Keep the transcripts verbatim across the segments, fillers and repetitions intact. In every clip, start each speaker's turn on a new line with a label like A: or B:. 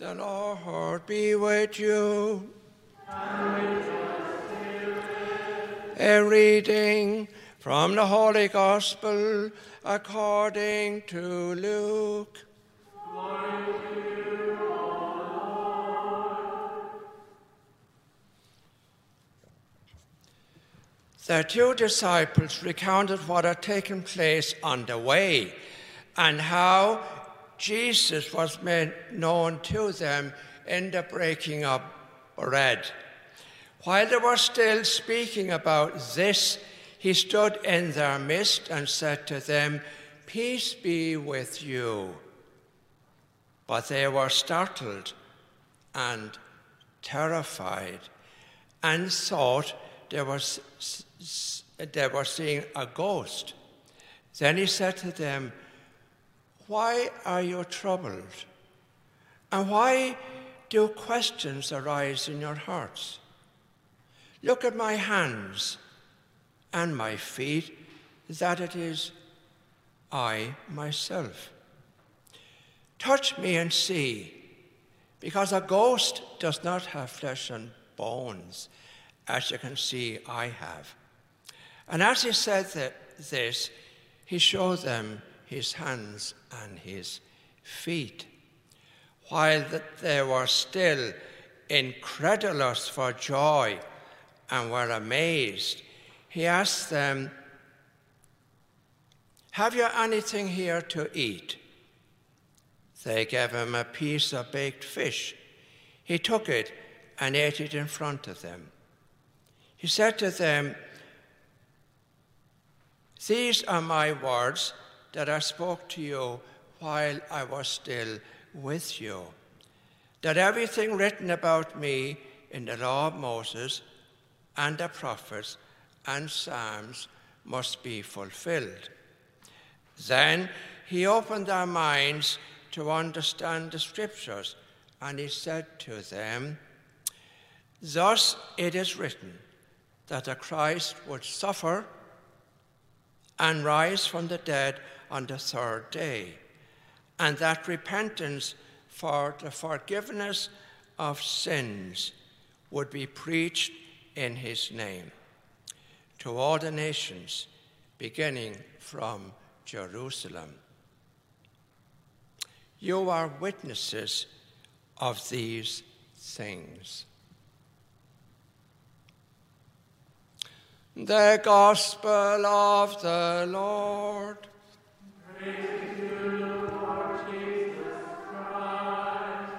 A: The Lord be with you.
B: And with your spirit.
A: A reading from the Holy Gospel according to Luke.
B: Glory to you, O Lord.
A: The two disciples recounted what had taken place on the way and how Jesus was made known to them in the breaking of bread. While they were still speaking about this, he stood in their midst and said to them, "Peace be with you." But they were startled and terrified and thought they were, they were seeing a ghost. Then he said to them, "Why are you troubled? And why do questions arise in your hearts? Look at my hands and my feet, that it is I myself. Touch me and see, because a ghost does not have flesh and bones, as you can see I have." And as he said that, this, he showed them his hands and his feet. While they were still incredulous for joy and were amazed, he asked them, "Have you anything here to eat?" They gave him a piece of baked fish. He took it and ate it in front of them. He said to them, "These are my words that I spoke to you while I was still with you, that everything written about me in the law of Moses and the prophets and Psalms must be fulfilled." Then he opened their minds to understand the scriptures, and he said to them, "Thus it is written that the Christ would suffer and rise from the dead on the third day, and that repentance for the forgiveness of sins would be preached in his name to all the nations, beginning from Jerusalem. You are witnesses of these things." The Gospel of the Lord.
B: Praise to you, Lord Jesus Christ.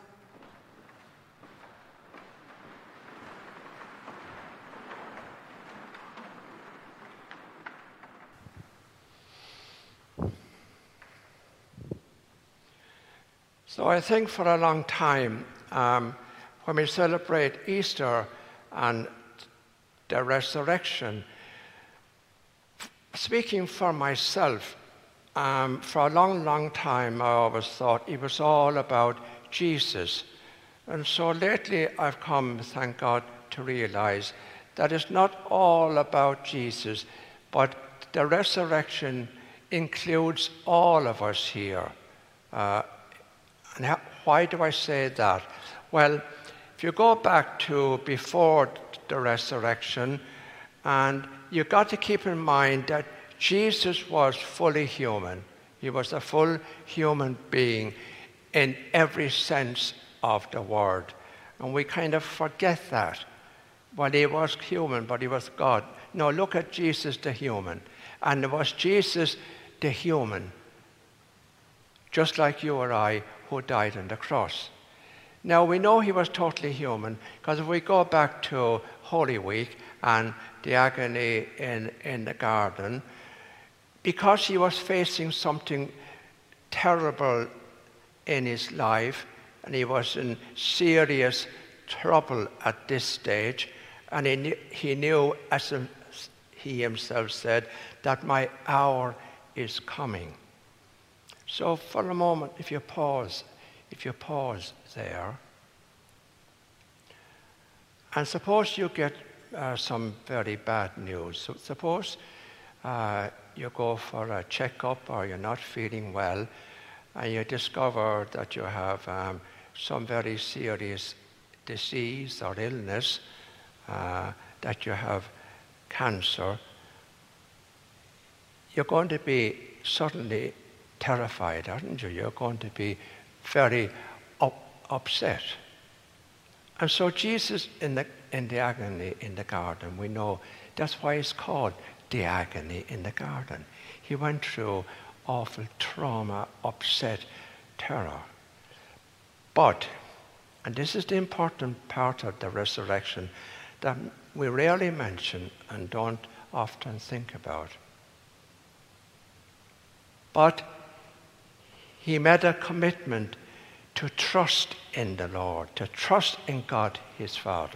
A: So I think for a long time, um, when we celebrate Easter and the resurrection, speaking for myself, um, for a long, long time I always thought it was all about Jesus. And so lately I've come, thank God, to realize that it's not all about Jesus, but the resurrection includes all of us here. Uh, and how, why do I say that? Well, if you go back to before the resurrection, and you've got to keep in mind that Jesus was fully human. He was a full human being in every sense of the word. And we kind of forget that. Well, he was human, but he was God. No, look at Jesus the human. And it was Jesus the human, just like you or I, who died on the cross. Now, we know he was totally human, because if we go back to Holy Week and the agony in, in the garden, because he was facing something terrible in his life, and he was in serious trouble at this stage, and he knew, he knew, as he himself said, that my hour is coming. So for a moment, if you pause, if you pause there, and suppose you get uh, some very bad news. So suppose uh, you go for a checkup or you're not feeling well, and you discover that you have um, some very serious disease or illness, uh, that you have cancer, you're going to be suddenly terrified, aren't you? You're going to be very up, upset. And so Jesus in the, in the agony in the garden, we know that's why it's called the agony in the garden. He went through awful trauma, upset, terror. But, and this is the important part of the resurrection that we rarely mention and don't often think about. But he made a commitment to trust in the Lord, to trust in God, his Father.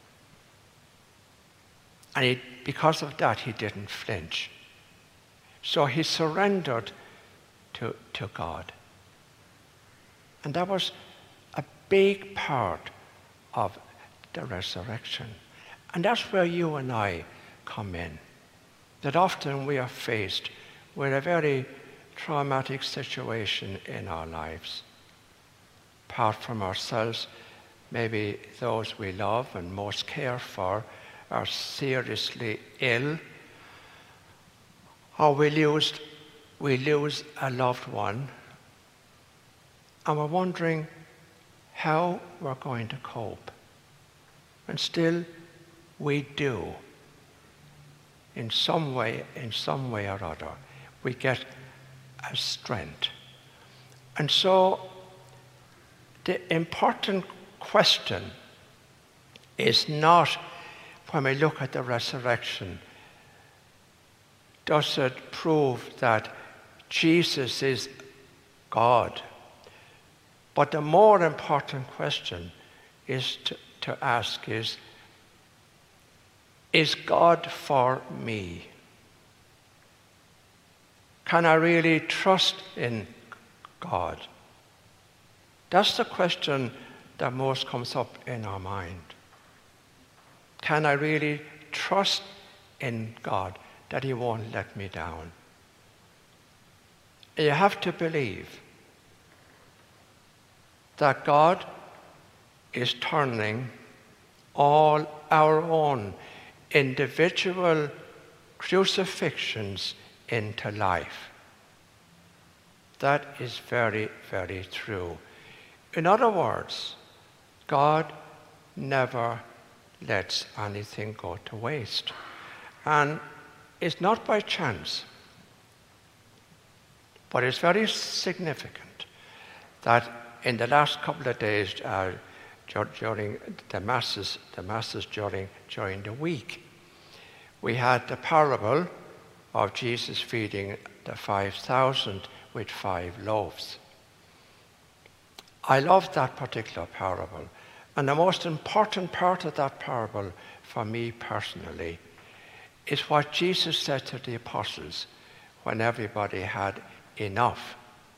A: And he, because of that, he didn't flinch. So he surrendered to, to God. And that was a big part of the resurrection. And that's where you and I come in. That often we are faced with a very traumatic situation in our lives. Apart from ourselves, maybe those we love and most care for are seriously ill, or we lose, we lose a loved one, and we're wondering how we're going to cope. And still, we do. In some way, in some way or other, we get a strength. And so, the important question is not, when we look at the resurrection, does it prove that Jesus is God? But the more important question is to, to ask is, is God for me? Can I really trust in God? That's the question that most comes up in our mind. Can I really trust in God that he won't let me down? You have to believe that God is turning all our own individual crucifixions into life. That is very, very true. In other words, God never lets anything go to waste. And it's not by chance, but it's very significant that in the last couple of days uh, during the masses, the masses during, during the week, we had the parable of Jesus feeding the five thousand with five loaves. I love that particular parable. And the most important part of that parable for me personally is what Jesus said to the apostles when everybody had enough.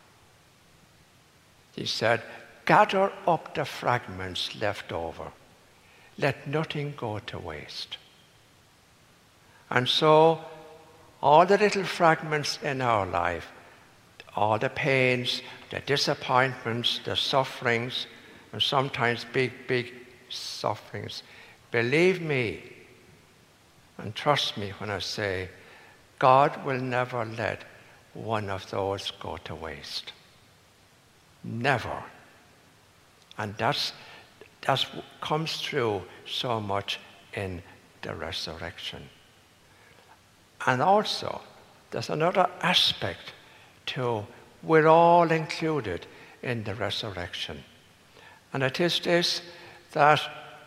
A: He said, gather up the fragments left over. Let nothing go to waste. And so all the little fragments in our life, all the pains, the disappointments, the sufferings, and sometimes big, big sufferings. Believe me and trust me when I say God will never let one of those go to waste. Never. And that's, that's what comes through so much in the resurrection. And also, there's another aspect to we're all included in the resurrection. And it is this, that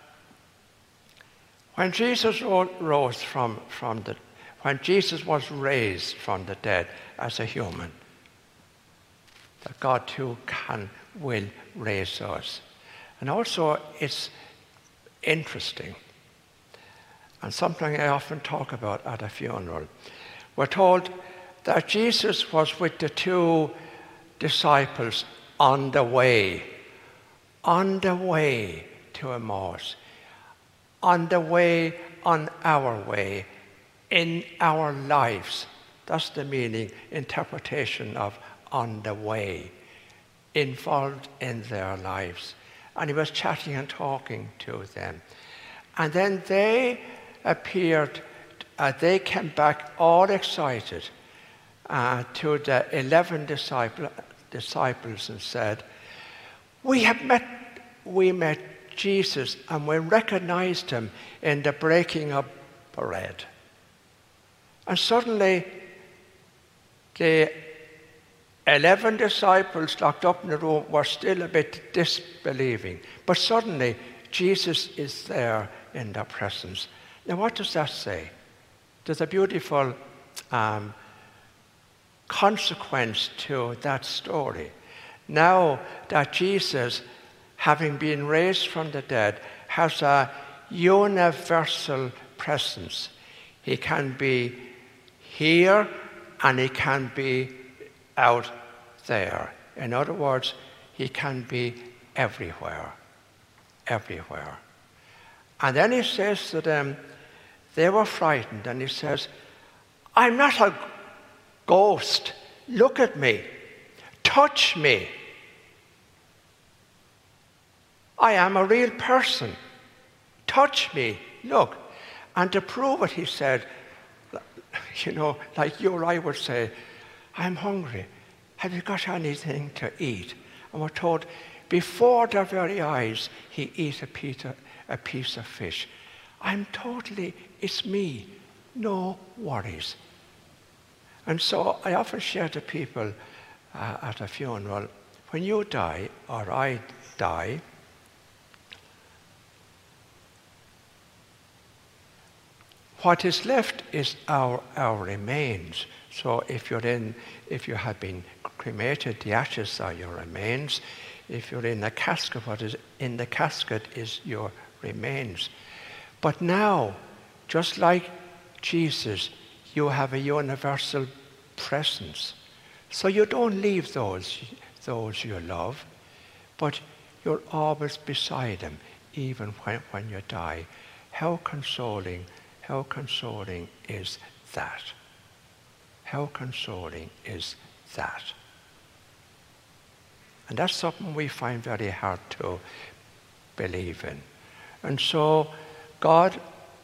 A: when Jesus rose from, from the, when Jesus was raised from the dead as a human, that God too can, will raise us. And also it's interesting, and something I often talk about at a funeral. We're told that Jesus was with the two disciples on the way. On the way to Emmaus, on the way, on our way, in our lives. That's the meaning, interpretation of on the way, involved in their lives. and he was chatting and talking to them. And then they appeared, uh, they came back all excited uh, to the eleven disciple, disciples and said, we have met, we met Jesus and we recognized him in the breaking of bread. And suddenly the eleven disciples locked up in the room were still a bit disbelieving. But suddenly Jesus is there in their presence. Now what does that say? There's a beautiful um, consequence to that story. Now that Jesus, having been raised from the dead, has a universal presence. He can be here and he can be out there. In other words, he can be everywhere. Everywhere. And then he says to them, they were frightened, and he says, I'm not a ghost. Look at me. Touch me. I am a real person. Touch me. Look. And to prove it, he said, you know, like you or I would say, I'm hungry. Have you got anything to eat? And we're told, before their very eyes, he ate a piece of, a piece of fish. I'm totally, it's me. No worries. And so I often share to people uh, at a funeral, when you die, or I die, what is left is our, our remains. So if you're in, if you have been cremated, the ashes are your remains. If you're in a casket, what is in the casket is your remains. But now, just like Jesus, you have a universal presence. So you don't leave those, those you love, but you're always beside them, even when, when you die. How consoling, how consoling is that? How consoling is that? And that's something we find very hard to believe in. And so God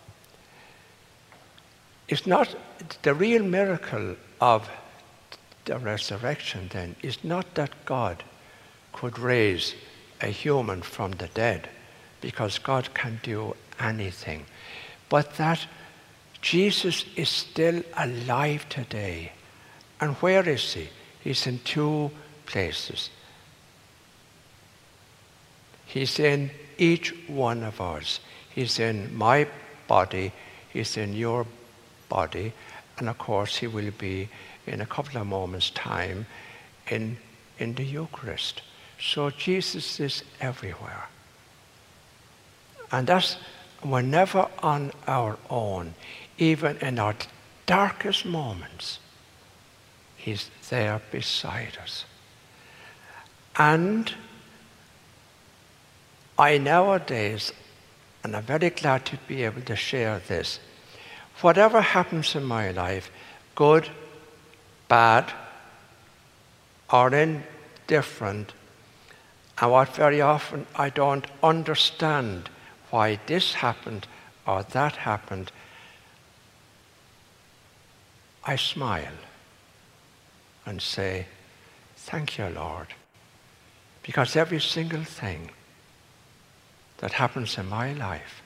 A: is not, the real miracle of the resurrection then is not that God could raise a human from the dead, because God can do anything, but that Jesus is still alive today. And where is he? He's in two places. He's in each one of us. He's in my body, he's in your body, and of course he will be in a couple of moments' time in, in the Eucharist. So Jesus is everywhere. And that's, we're never on our own. Even in our darkest moments, he's there beside us. And I nowadays, and I'm very glad to be able to share this, whatever happens in my life, good, bad, or indifferent, and what very often I don't understand why this happened or that happened, I smile and say, thank you, Lord, because every single thing that happens in my life,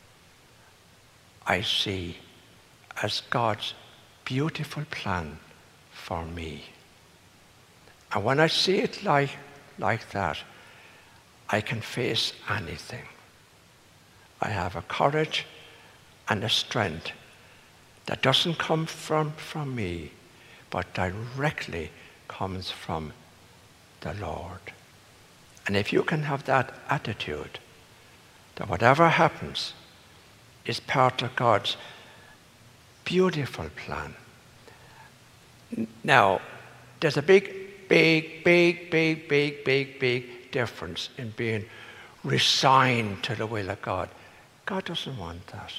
A: I see as God's beautiful plan for me. And when I see it like, like that, I can face anything. I have a courage and a strength that doesn't come from, from me, but directly comes from the Lord. And if you can have that attitude, that whatever happens is part of God's beautiful plan. Now, there's a big, big, big, big, big, big, big difference in being resigned to the will of God. God doesn't want that.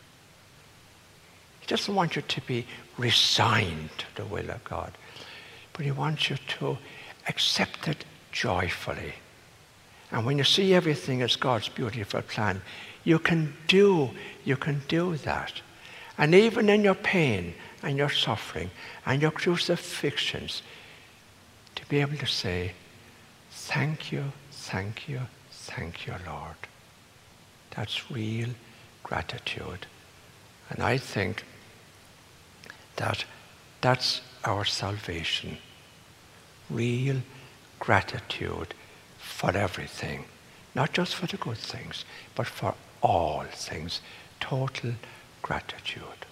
A: He doesn't want you to be resigned to the will of God, but he wants you to accept it joyfully And when you see everything as God's beautiful plan, you can do, you can do that. And even in your pain and your suffering and your crucifixions, to be able to say, thank you, thank you, thank you, Lord. That's real gratitude. And I think that that's our salvation. Real gratitude for everything. Not just for the good things, but for all things. Total gratitude.